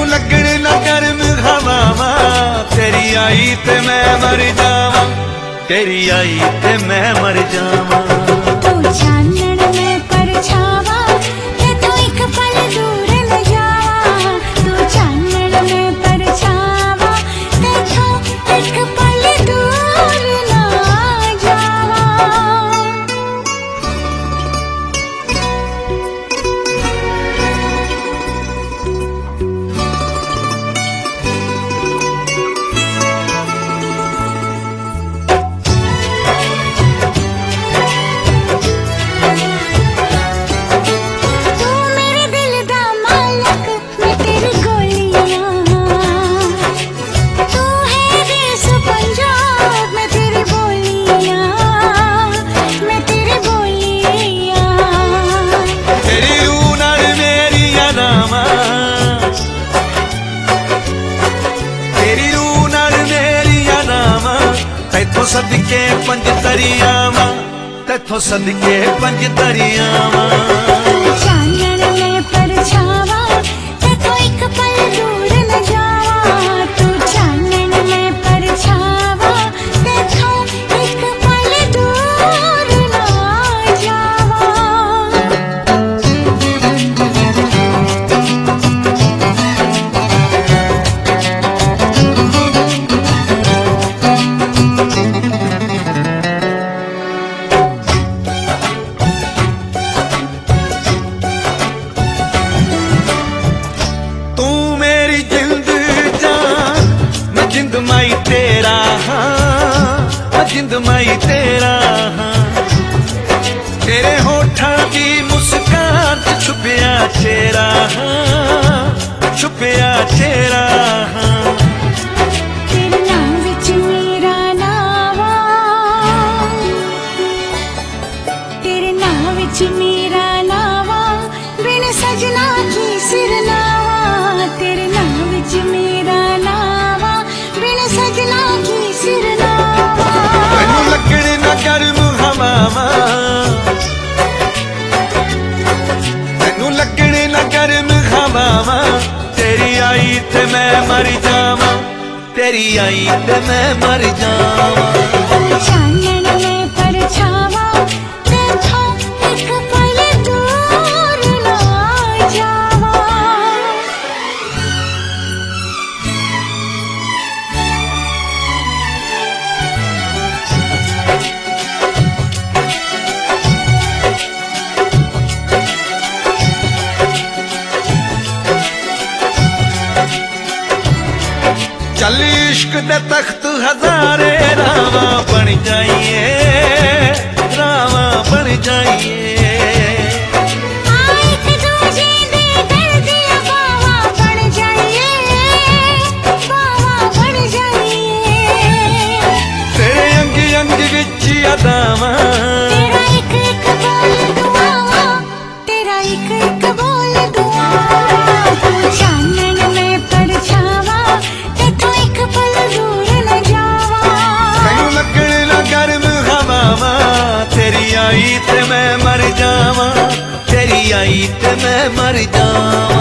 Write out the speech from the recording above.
तेनू लगण ना गर्म हवावां, तेरी आई ते मैं मर जावां, तेरी आई ते मैं मर जावां। तू चानण में परछावा, ते तू एक पल दूर न जावा। तू चानण में परछावा, ते तू एक पल दूर न जावा। तैथों सदके पंज दरियावां, तैथों सदके पंज दरियावां। चानण में परछावा, ते तू एक पल दूर न जावा। तू चानण में परछावा, ते तू एक पल दूर न जावा। जिंद माई तेरा हाँ, जिंद माई तेरा हाँ, तेरे होठां की मुस्कान च छुपिया चेहरा हाँ, छुपिया चेहरा हाँ। तेरे नाम विच मेरा नावा, तेरे नाम विच मेरा नावा, बिन सजना की सिरनावा। तेरे नाम विच मेरा नावा, बिन सजना की सिरनावा। तेनू लगण ना गर्म हवावां, तेनू लगण ना गर्म हवावां, तेरी आई ते मैं मर जावां, तेरी आई ते मैं मर जावां। चानण में परछावा, ते तू एक पल दूर न जावा। चल इश्क दे तख्त हजारे रावां बन जाइए, रावां बन जाइए। एक दूजे दे दर्द बावा बन जाइए, बावा बन जाइए। तेरे अंग अंग विच अदावां, तेरा एक बोल दुआवा, तेरा एक बोल दुआवा। तू चानण में परछावा, ते तू एक पल दूर न जावा। तेनू लगण ना गर्म हवावां, तेरी आई ते मैं मर जावां, तेरी आई ते मैं मर जावां।